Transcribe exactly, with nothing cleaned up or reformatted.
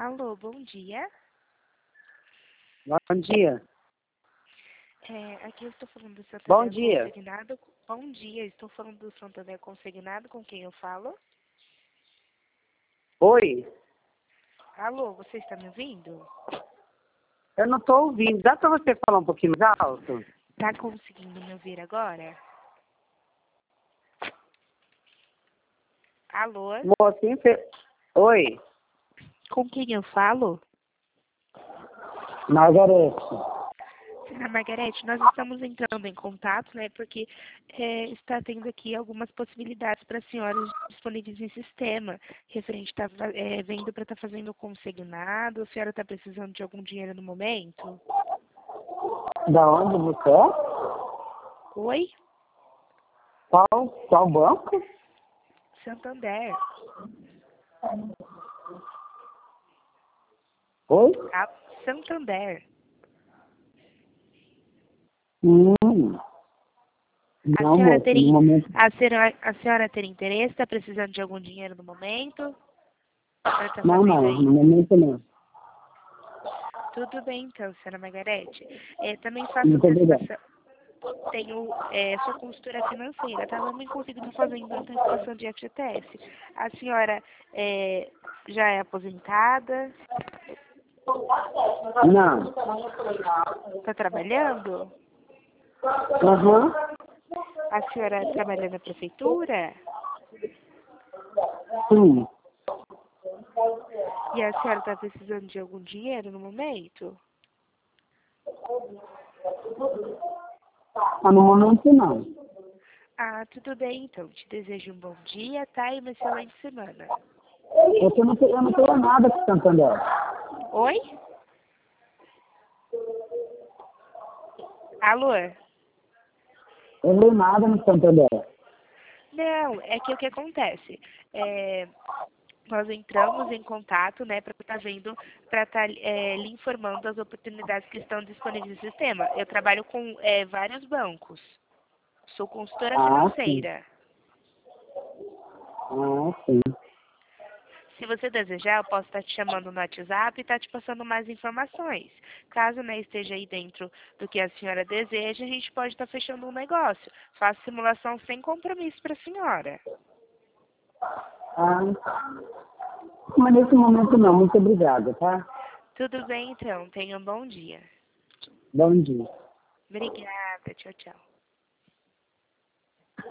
Alô, bom dia. Bom dia. É, aqui eu estou falando do Santander Bom dia. Consignado. Bom dia, estou falando do Santander Consignado, com quem eu falo? Oi, Alô, você está me ouvindo? eu não estou ouvindo. Dá para você falar um pouquinho mais alto? Tá conseguindo me ouvir agora? Alô, Moça, infe- Oi, com quem eu falo? Margarete. Senhora Margarete, nós estamos entrando em contato, né, porque é, está tendo aqui algumas possibilidades para as senhoras disponíveis em sistema. Referente está é, vendo para estar fazendo o consignado, a senhora está precisando de algum dinheiro no momento? Da onde você é? Oi? Qual, qual banco? Santander. Oi? A Santander. Hum. A Não, senhora moça, no teria, momento... a senhora, a senhora teria interesse? Está precisando de algum dinheiro no momento? A senhora está Não, fazendo não, aí? no momento não. Tudo bem, então, senhora Margarete. É, também faço Muito obrigado. antecipação. Tenho, é, sou consultora financeira, tá? Também consigo estar fazendo antecipação de F G T S. A senhora é, já é aposentada? Não. Está trabalhando? Aham. A senhora trabalha na prefeitura? Sim. E a senhora está precisando de algum dinheiro no momento? Ah, no momento não. Ah, tudo bem, então. Te desejo um bom dia, tá? E uma excelente semana. Porque eu não tenho, eu não tenho nada com Santander. Oi? Alô? Eu não tenho nada no Santander. Não, é que o que acontece? É, nós entramos em contato, né, para estar vendo, para estar é, lhe informando as oportunidades que estão disponíveis no sistema. Eu trabalho com é, vários bancos. Sou consultora Ah, sim. financeira. Ah, sim. Se você desejar, eu posso estar te chamando no WhatsApp e estar te passando mais informações. Caso né, esteja aí dentro do que a senhora deseja, a gente pode estar fechando um negócio. Faço simulação sem compromisso para a senhora. Ah, mas nesse momento não. Muito obrigada, tá? Tudo bem, então. Tenha um bom dia. Bom dia. Obrigada. Tchau, tchau.